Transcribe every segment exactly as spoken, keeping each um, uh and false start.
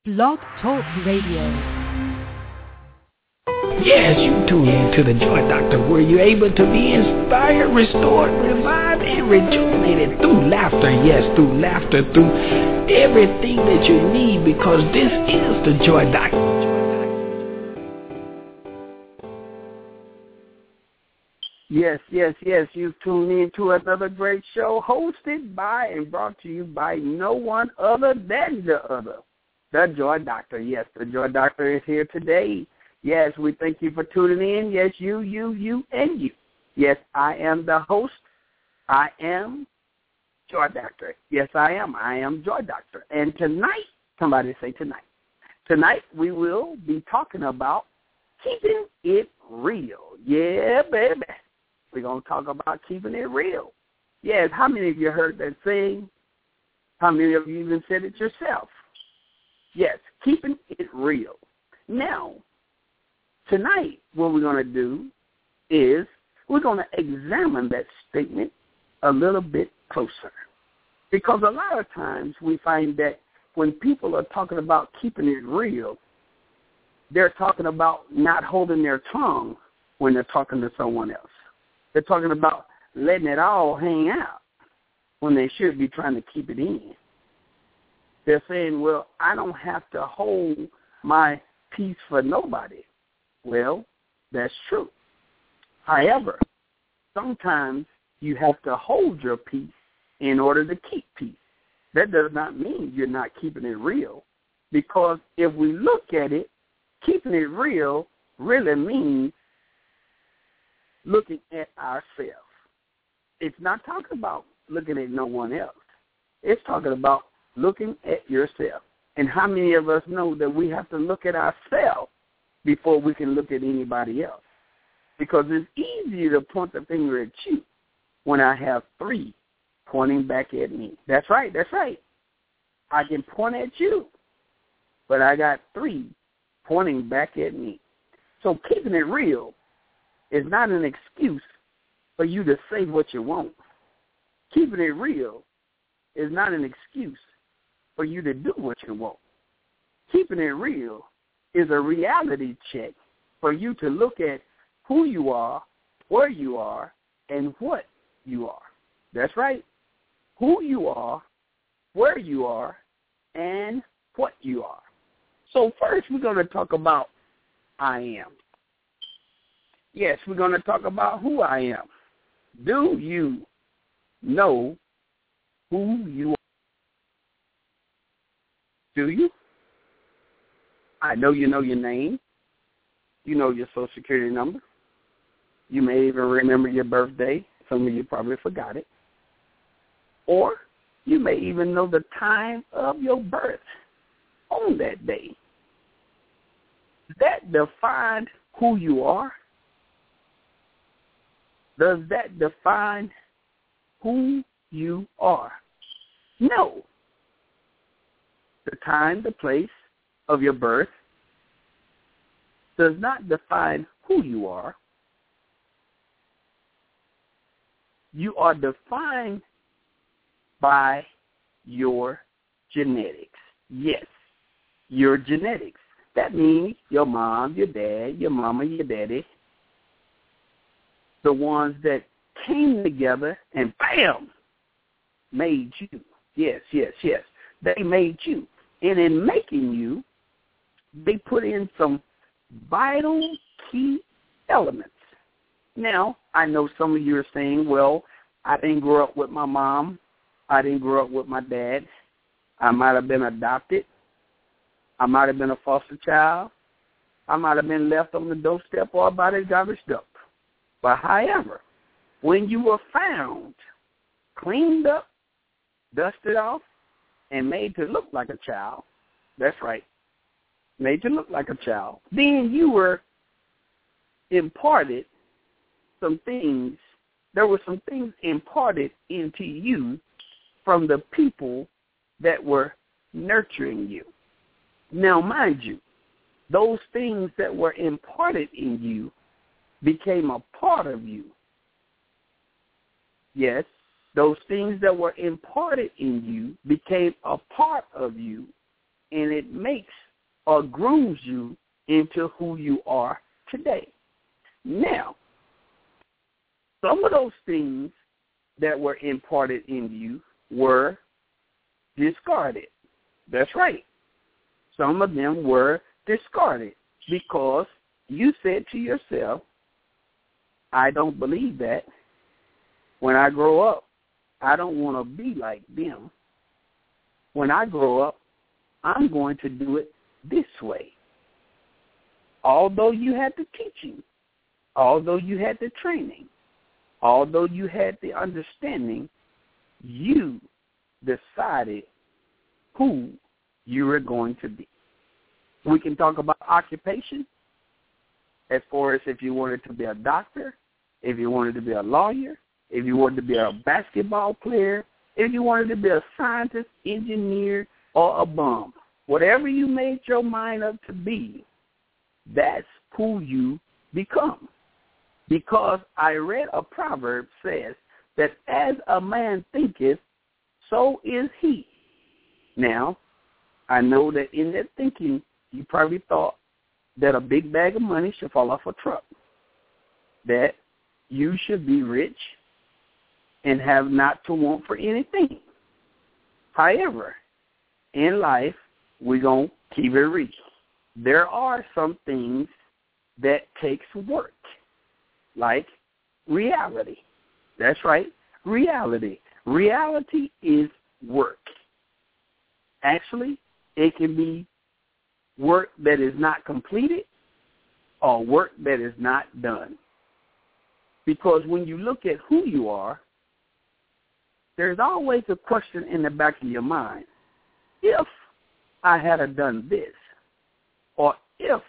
Blog Talk Radio. Yes, you tune in to the Joy Doctor, where you're able to be inspired, restored, revived, and rejuvenated through laughter. Yes, through laughter, through everything that you need, because this is the Joy Doctor. Yes, yes, yes, you tune in to another great show hosted by and brought to you by no one other than the other, the Joy Doctor. Yes, the Joy Doctor is here today. Yes, we thank you for tuning in. Yes, you, you, you, and you. Yes, I am the host. I am Joy Doctor. Yes, I am. I am Joy Doctor. And tonight, somebody say tonight. Tonight we will be talking about keeping it real. Yeah, baby. We're going to talk about keeping it real. Yes, how many of you heard that saying? How many of you even said it yourself? Yes, keeping it real. Now, tonight what we're going to do is we're going to examine that statement a little bit closer. Because a lot of times we find that when people are talking about keeping it real, they're talking about not holding their tongue when they're talking to someone else. They're talking about letting it all hang out when they should be trying to keep it in. They're saying, well, I don't have to hold my peace for nobody. Well, that's true. However, sometimes you have to hold your peace in order to keep peace. That does not mean you're not keeping it real, because if we look at it, keeping it real really means looking at ourselves. It's not talking about looking at no one else. It's talking about looking at yourself. And how many of us know that we have to look at ourselves before we can look at anybody else? Because it's easier to point the finger at you when I have three pointing back at me. That's right, that's right. I can point at you, but I got three pointing back at me. So keeping it real is not an excuse for you to say what you want. Keeping it real is not an excuse for you to do what you want. Keeping it real is a reality check for you to look at who you are, where you are, and what you are. That's right. Who you are, where you are, and what you are. So first we're going to talk about I am. Yes, we're going to talk about who I am. Do you know who you are? Do you? I know you know your name. You know your social security number. You may even remember your birthday. Some of you probably forgot it. Or you may even know the time of your birth on that day. That defines who you are. Does that define who you are? No. The time, the place of your birth does not define who you are. You are defined by your genetics. Yes, your genetics. That means your mom, your dad, your mama, your daddy, the ones that came together and, bam, made you. Yes, yes, yes. They made you. And in making you, they put in some vital key elements. Now, I know some of you are saying, well, I didn't grow up with my mom. I didn't grow up with my dad. I might have been adopted. I might have been a foster child. I might have been left on the doorstep or by the garbage dump. But however, when you were found, cleaned up, dusted off, and made to look like a child, that's right, made to look like a child, then you were imparted some things. There were some things imparted into you from the people that were nurturing you. Now, mind you, those things that were imparted in you became a part of you. Yes, those things that were imparted in you became a part of you and it makes or grooms you into who you are today. Now, some of those things that were imparted in you were discarded. That's right. Some of them were discarded because you said to yourself, I don't believe that. When I grow up, I don't want to be like them. When I grow up, I'm going to do it this way. Although you had the teaching, although you had the training, although you had the understanding, you decided who you were going to be. We can talk about occupation as far as if you wanted to be a doctor, if you wanted to be a lawyer, if you wanted to be a basketball player, if you wanted to be a scientist, engineer, or a bum. Whatever you made your mind up to be, that's who you become. Because I read a proverb says that as a man thinketh, so is he. Now, I know that in that thinking, you probably thought that a big bag of money should fall off a truck, that you should be rich and have not to want for anything. However, in life, we're going to keep it real. There are some things that takes work, like reality. That's right, reality. Reality is work. Actually, it can be work that is not completed or work that is not done. Because when you look at who you are, there's always a question in the back of your mind. If I had done this, or if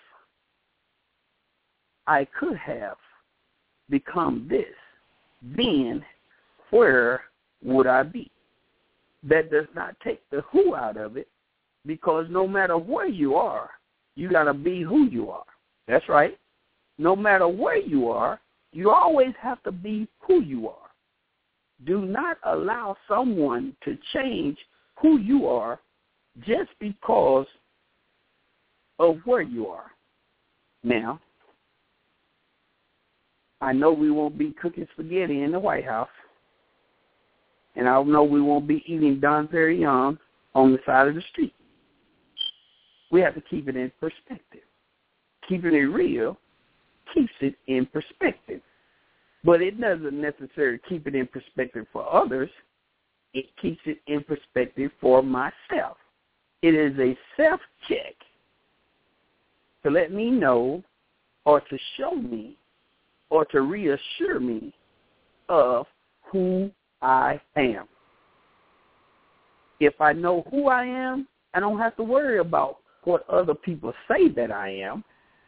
I could have become this, then where would I be? That does not take the who out of it, because no matter where you are, you got to be who you are. That's right. No matter where you are, you always have to be who you are. Do not allow someone to change who you are just because of where you are. Now, I know we won't be cooking spaghetti in the White House, and I know we won't be eating Don Perignon on the side of the street. We have to keep it in perspective. Keeping it real keeps it in perspective. But it doesn't necessarily keep it in perspective for others. It keeps it in perspective for myself. It is a self-check to let me know or to show me or to reassure me of who I am. If I know who I am, I don't have to worry about what other people say that I am,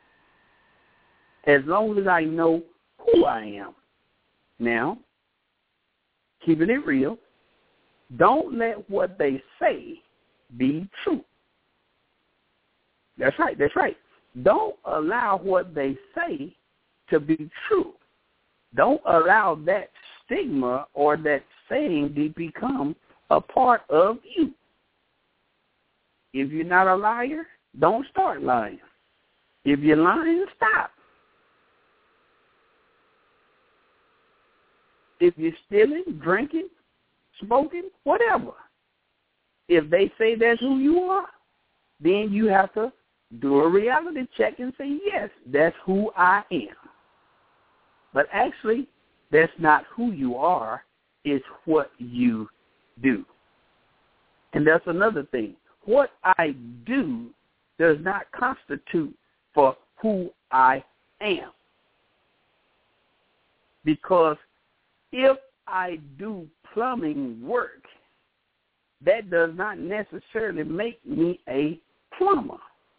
as long as I know who I am. Now, keeping it real, don't let what they say be true. That's right, that's right. Don't allow what they say to be true. Don't allow that stigma or that saying to become a part of you. If you're not a liar, don't start lying. If you're lying, stop. If you're stealing, drinking, smoking, whatever, if they say that's who you are, then you have to do a reality check and say, yes, that's who I am. But actually, that's not who you are, it's what you do. And that's another thing. What I do does not constitute for who I am. Because if I do plumbing work, that does not necessarily make me a plumber.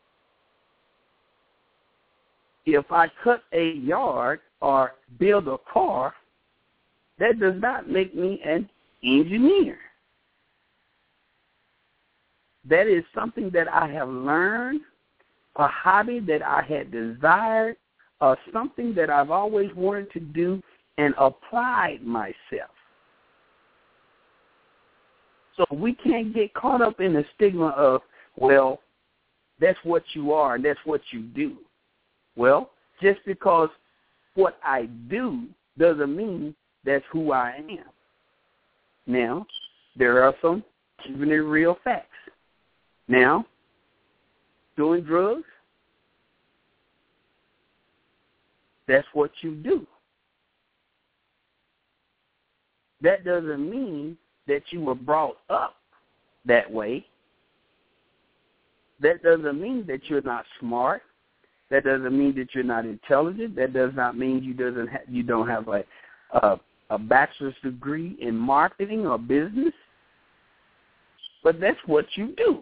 If I cut a yard or build a car, that does not make me an engineer. That is something that I have learned, a hobby that I had desired, or something that I've always wanted to do and applied myself. So we can't get caught up in the stigma of, well, that's what you are and that's what you do. Well, just because what I do doesn't mean that's who I am. Now, there are some keeping it real facts. Now, doing drugs, that's what you do. That doesn't mean that you were brought up that way. That doesn't mean that you're not smart. That doesn't mean that you're not intelligent. That does not mean you doesn't ha- you don't have a, a a bachelor's degree in marketing or business. But that's what you do.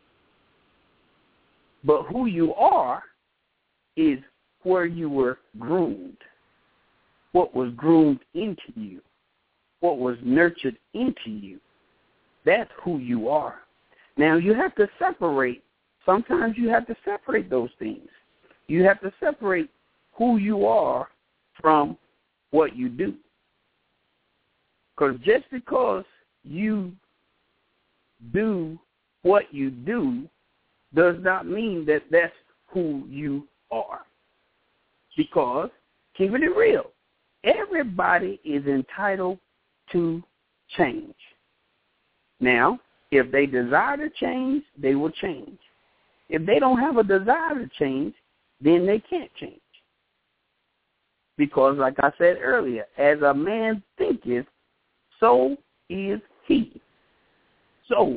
But who you are is where you were groomed, what was groomed into you, what was nurtured into you. That's who you are. Now, you have to separate. Sometimes you have to separate those things. You have to separate who you are from what you do. Because just because you do what you do does not mean that that's who you are. Because, keeping it real, everybody is entitled to change. Now, if they desire to change, they will change. If they don't have a desire to change, then they can't change. Because, like I said earlier, as a man thinketh, so is he. So,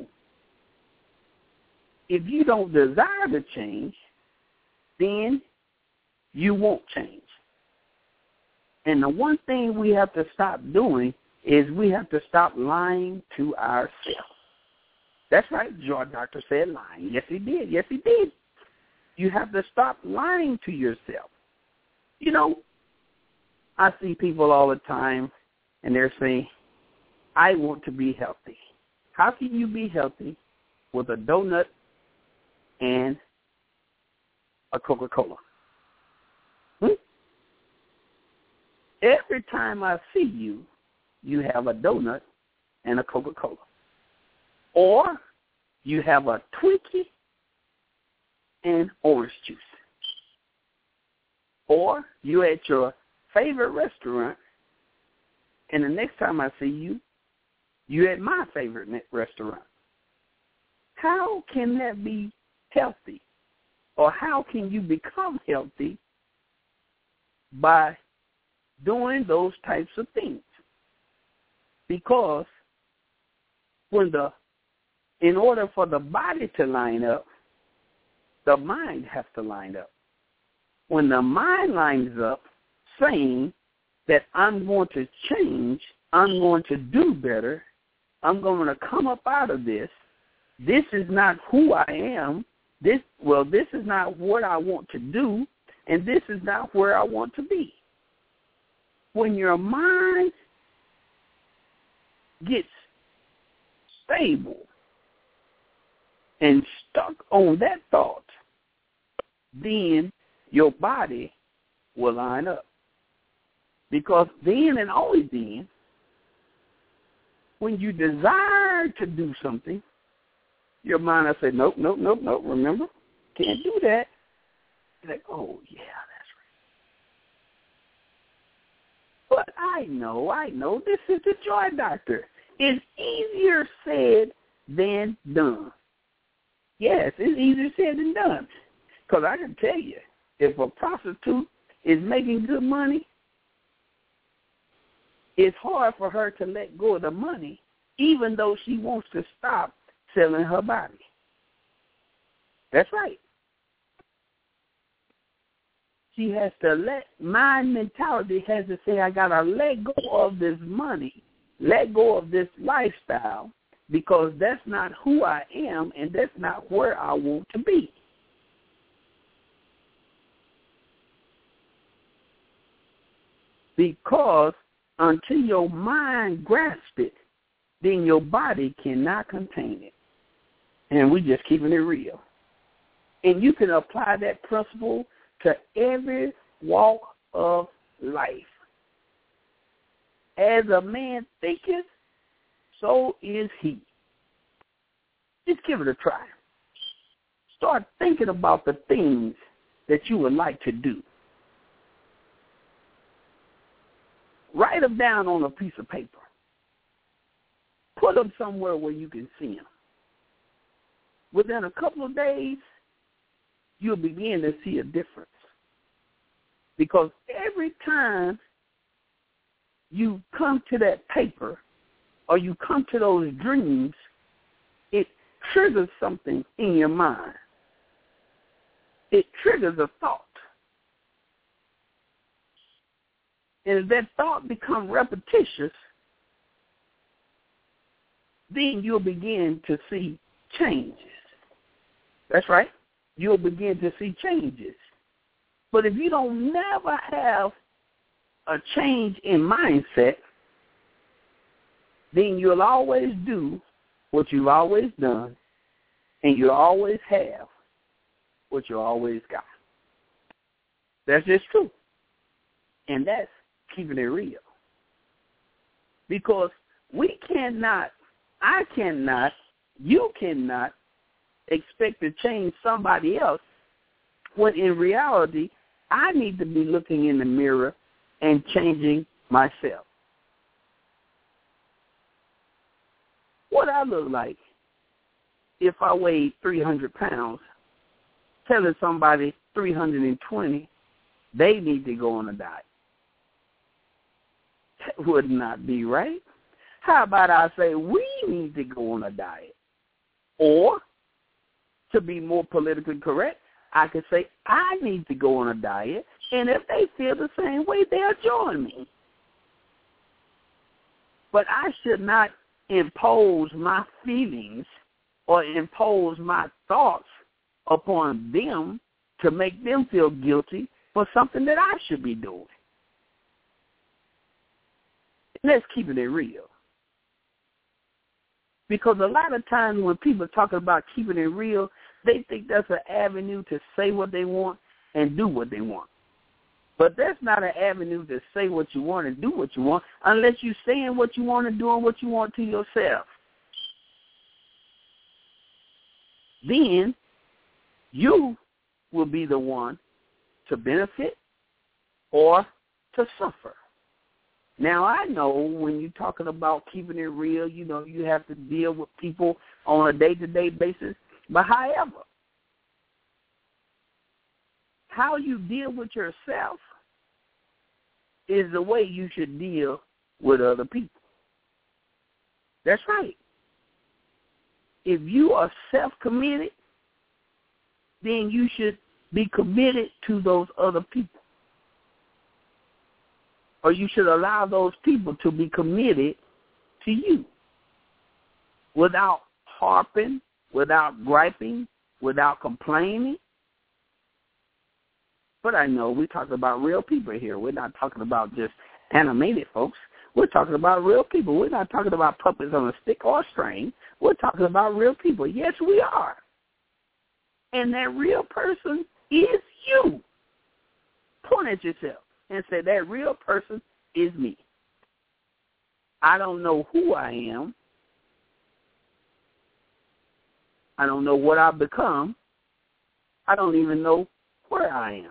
if you don't desire to change, then you won't change. And the one thing we have to stop doing is we have to stop lying to ourselves. That's right, Joy Doctor said lying. Yes, he did. Yes, he did. You have to stop lying to yourself. You know, I see people all the time, and they're saying, I want to be healthy. How can you be healthy with a donut and a Coca-Cola? Hmm? Every time I see you, you have a donut and a Coca-Cola. Or you have a Twinkie and orange juice. Or you're at your favorite restaurant, and the next time I see you, you're at my favorite restaurant. How can that be healthy? Or how can you become healthy by doing those types of things? Because when the, in order for the body to line up, the mind has to line up. When the mind lines up saying that I'm going to change, I'm going to do better, I'm going to come up out of this, this is not who I am, this well, this is not what I want to do, and this is not where I want to be. When your mind gets stable and stuck on that thought, then your body will line up. Because then and only then, when you desire to do something, your mind will say, nope, nope, nope, nope, remember, can't do that. You're like, oh, yeah, that's right. But I know, I know, this is the Joy Doctor. It's easier said than done. Yes, it's easier said than done. Because I can tell you, if a prostitute is making good money, it's hard for her to let go of the money, even though she wants to stop selling her body. That's right. She has to let, my mentality has to say, I got to let go of this money, let go of this lifestyle, because that's not who I am and that's not where I want to be. Because until your mind grasps it, then your body cannot contain it. And we're just keeping it real. And you can apply that principle to every walk of life. As a man thinketh, so is he. Just give it a try. start thinking about the things that you would like to do. Write them down on a piece of paper. Put them somewhere where you can see them. Within a couple of days, you'll begin to see a difference. Because every time you come to that paper or you come to those dreams, it triggers something in your mind. It triggers a thought. And if that thought becomes repetitious, then you'll begin to see changes. That's right. You'll begin to see changes. But if you don't never have a change in mindset, then you'll always do what you've always done, and you'll always have what you always got. That's just true. And that's keeping it real. Because we cannot, I cannot, you cannot expect to change somebody else when in reality, I need to be looking in the mirror and changing myself. What I look like if I weighed three hundred pounds, telling somebody three hundred twenty, they need to go on a diet. That would not be right. How about I say we need to go on a diet? Or, to be more politically correct, I could say I need to go on a diet, and if they feel the same way, they'll join me. But I should not impose my feelings or impose my thoughts upon them to make them feel guilty for something that I should be doing. Let's keep it real. Because a lot of times when people are talking about keeping it real, they think that's an avenue to say what they want and do what they want. But that's not an avenue to say what you want and do what you want unless you're saying what you want and doing what you want to yourself. Then you will be the one to benefit or to suffer. Now, I know when you're talking about keeping it real, you know, you have to deal with people on a day-to-day basis. But however, how you deal with yourself is the way you should deal with other people. That's right. If you are self-committed, then you should be committed to those other people. Or you should allow those people to be committed to you without harping, without griping, without complaining. But I know we're talking about real people here. We're not talking about just animated folks. We're talking about real people. We're not talking about puppets on a stick or a string. We're talking about real people. Yes, we are. And that real person is you. Point at yourself and say, that real person is me. I don't know who I am. I don't know what I've become. I don't even know where I am.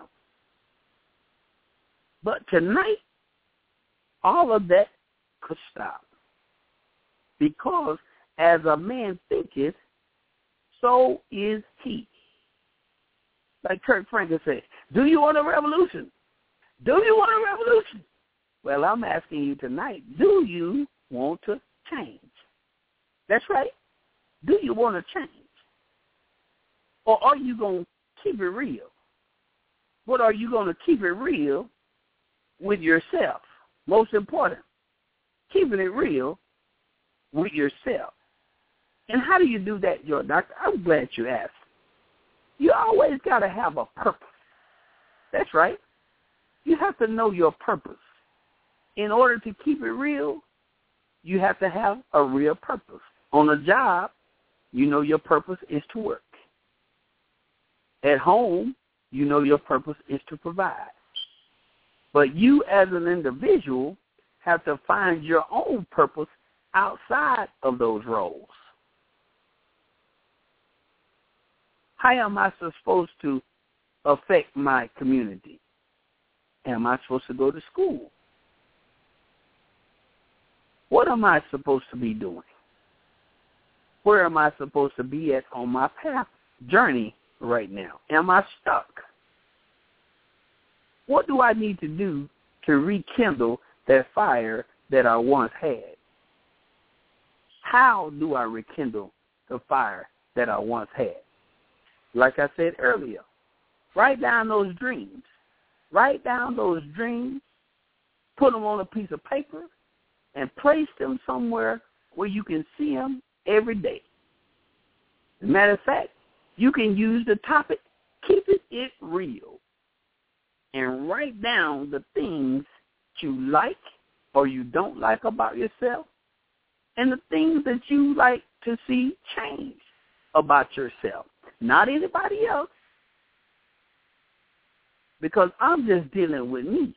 But tonight, all of that could stop. Because as a man thinketh, so is he. Like Kirk Franklin said, do you want a revolution? Do you want a revolution? Well, I'm asking you tonight, do you want to change? That's right. Do you want to change? Or are you going to keep it real? What are you going to keep it real with yourself? Most important, keeping it real with yourself. And how do you do that, your doctor? I'm glad you asked. You always got to have a purpose. That's right. You have to know your purpose. In order to keep it real, you have to have a real purpose. On a job, you know your purpose is to work. At home, you know your purpose is to provide. But you as an individual have to find your own purpose outside of those roles. How am I supposed to affect my community? Am I supposed to go to school? What am I supposed to be doing? Where am I supposed to be at on my path journey right now? Am I stuck? What do I need to do to rekindle that fire that I once had? How do I rekindle the fire that I once had? Like I said earlier, write down those dreams. Write down those dreams, put them on a piece of paper, and place them somewhere where you can see them every day. As a matter of fact, you can use the topic, keeping it real, and write down the things you like or you don't like about yourself, and the things that you like to see change about yourself. Not anybody else, because I'm just dealing with me.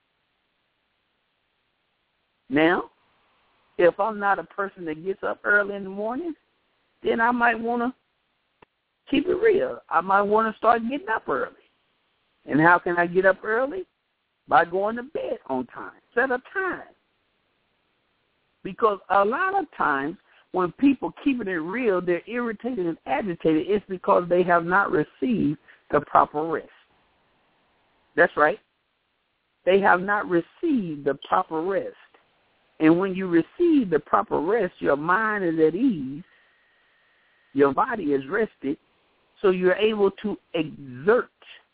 Now, if I'm not a person that gets up early in the morning, then I might want to keep it real. I might want to start getting up early. And how can I get up early? By going to bed on time. Set a time. Because a lot of times when people keeping it real, they're irritated and agitated. It's because they have not received the proper rest. That's right. They have not received the proper rest. And when you receive the proper rest, your mind is at ease, your body is rested, so you're able to exert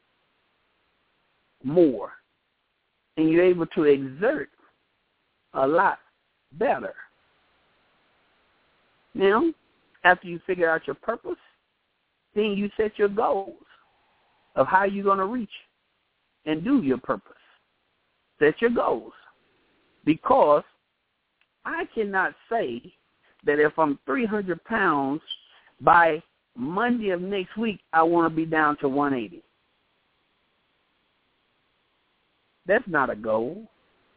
more. And you're able to exert a lot better. Now, after you figure out your purpose, then you set your goals of how you're going to reach and do your purpose. Set your goals. Because I cannot say that if I'm three hundred pounds, by Monday of next week, I want to be down to one eighty. That's not a goal.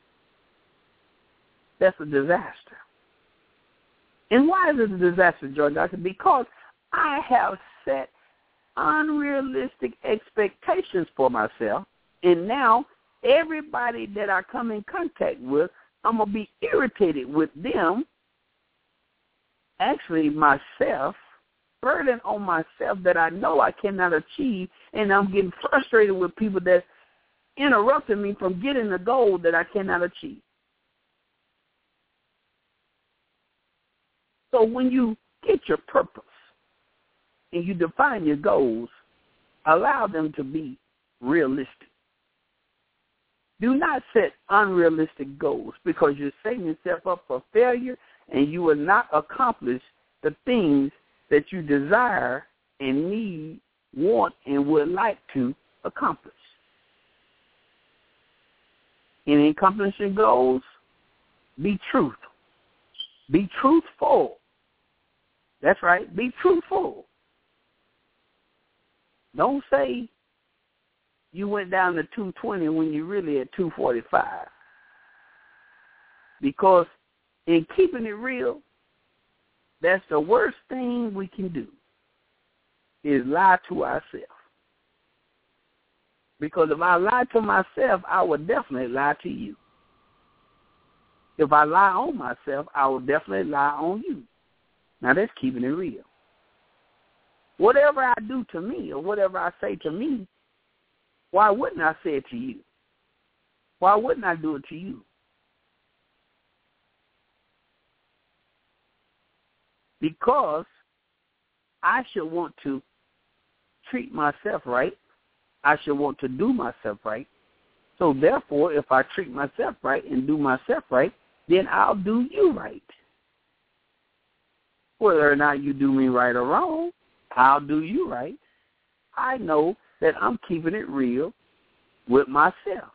That's a disaster. And why is it a disaster, George Doctor? Because I have set unrealistic expectations for myself, and now everybody that I come in contact with, I'm going to be irritated with them, actually myself, burden on myself that I know I cannot achieve, and I'm getting frustrated with people that interrupted me from getting the goal that I cannot achieve. So when you get your purpose and you define your goals, allow them to be realistic. Do not set unrealistic goals, because you're setting yourself up for failure and you will not accomplish the things that you desire and need, want, and would like to accomplish. In accomplishing goals, be truthful. Be truthful. That's right. Be truthful. Don't say you went down to two twenty when you're really at two forty-five. Because in keeping it real, that's the worst thing we can do, is lie to ourselves. Because if I lie to myself, I will definitely lie to you. If I lie on myself, I will definitely lie on you. Now, that's keeping it real. Whatever I do to me or whatever I say to me, why wouldn't I say it to you? Why wouldn't I do it to you? Because I should want to treat myself right. I should want to do myself right. So therefore, if I treat myself right and do myself right, then I'll do you right. Whether or not you do me right or wrong, I'll do you right. I know that I'm keeping it real with myself.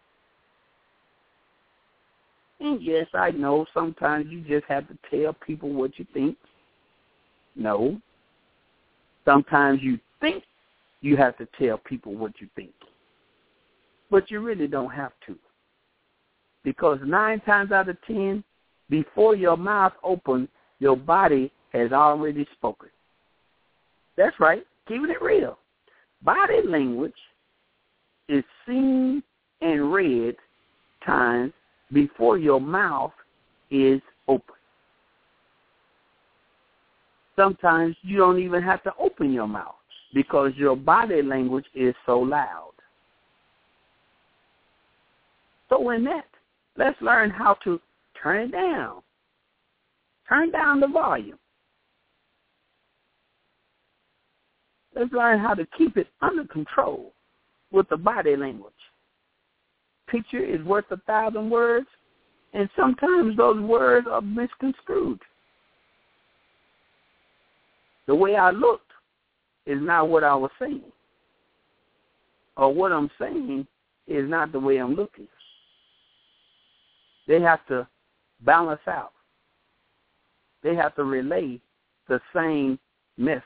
And yes, I know sometimes you just have to tell people what you think. No. Sometimes you think you have to tell people what you think. But you really don't have to. Because nine times out of ten, before your mouth opens, your body has already spoken. That's right. Keeping it real. Body language is seen and read times before your mouth is open. Sometimes you don't even have to open your mouth because your body language is so loud. So in that, let's learn how to turn it down. Turn down the volume. Let's learn how to keep it under control with the body language. Picture is worth a thousand words, and sometimes those words are misconstrued. The way I looked is not what I was saying, or what I'm saying is not the way I'm looking. They have to balance out. They have to relay the same message.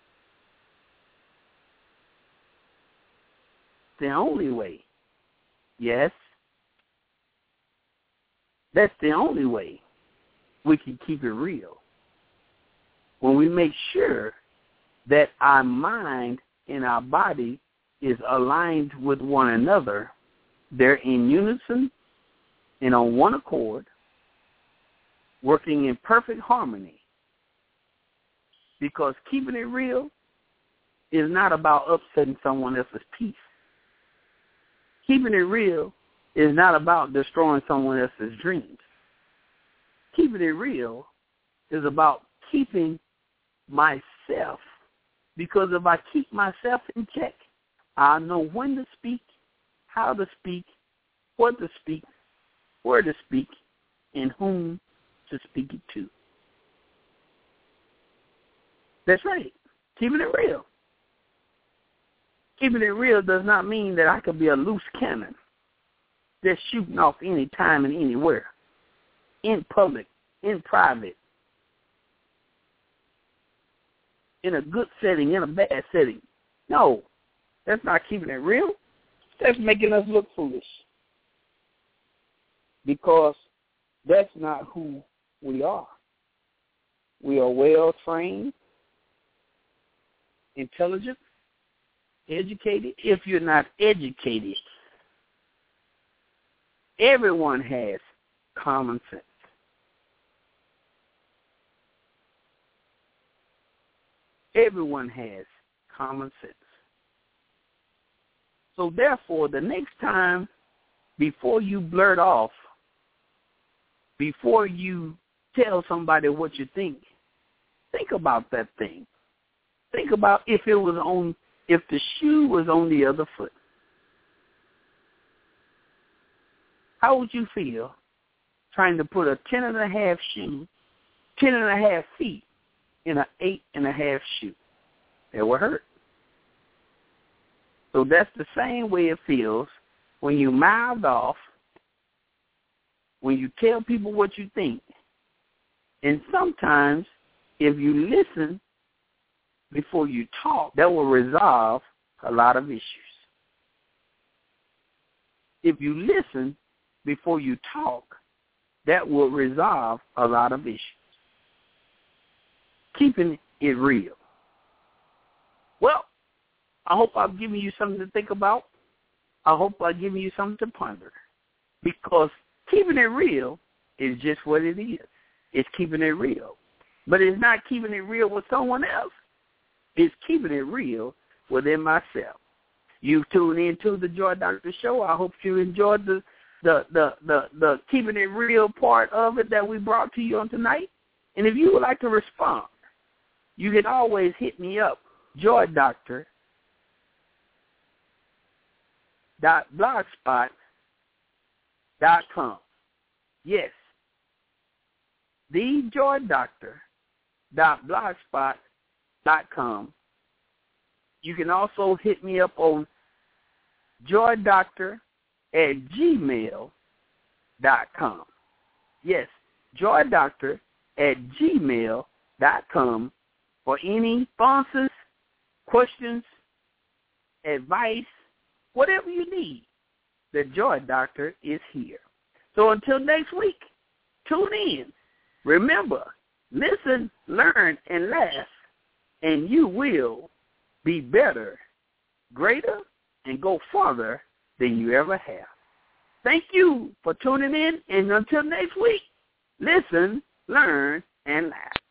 The only way, yes, that's the only way we can keep it real. When we make sure that our mind and our body is aligned with one another, they're in unison and on one accord, working in perfect harmony. Because keeping it real is not about upsetting someone else's peace. Keeping it real is not about destroying someone else's dreams. Keeping it real is about keeping myself, because if I keep myself in check, I'll know when to speak, how to speak, what to speak, where to speak, and whom to speak it to. That's right. Keeping it real. Keeping it real does not mean that I could be a loose cannon that's shooting off any time and anywhere, in public, in private, in a good setting, in a bad setting. No, that's not keeping it real. That's making us look foolish, because that's not who we are. We are well-trained, intelligent, educated. If you're not educated, everyone has common sense. Everyone has common sense. So therefore, the next time, before you blurt off, before you tell somebody what you think, think about that thing. Think about if it was on, if the shoe was on the other foot. How would you feel trying to put a ten and a half shoe, ten and a half feet in an eight and a half shoe? It will hurt. So that's the same way it feels when you mouth off, when you tell people what you think. And sometimes, if you listen before you talk, that will resolve a lot of issues. If you listen before you talk, that will resolve a lot of issues. Keeping it real. Well, I hope I've given you something to think about. I hope I've given you something to ponder. Because keeping it real is just what it is. It's keeping it real. But it's not keeping it real with someone else. It's keeping it real within myself. You've tuned into the Joy Doctor Show. I hope you enjoyed the the, the, the, the keeping it real part of it that we brought to you on tonight. And if you would like to respond, you can always hit me up, joy doctor dot blogspot dot com. Yes, the joy doctor dot blogspot dot com. You can also hit me up on joydoctor at gmail dot com. Yes, joydoctor at gmail dot com for any sponsors, questions, advice, whatever you need. The Joy Doctor is here. So until next week, tune in. Remember, listen, learn, and laugh, and you will be better, greater, and go farther than you ever have. Thank you for tuning in, and until next week, listen, learn, and laugh.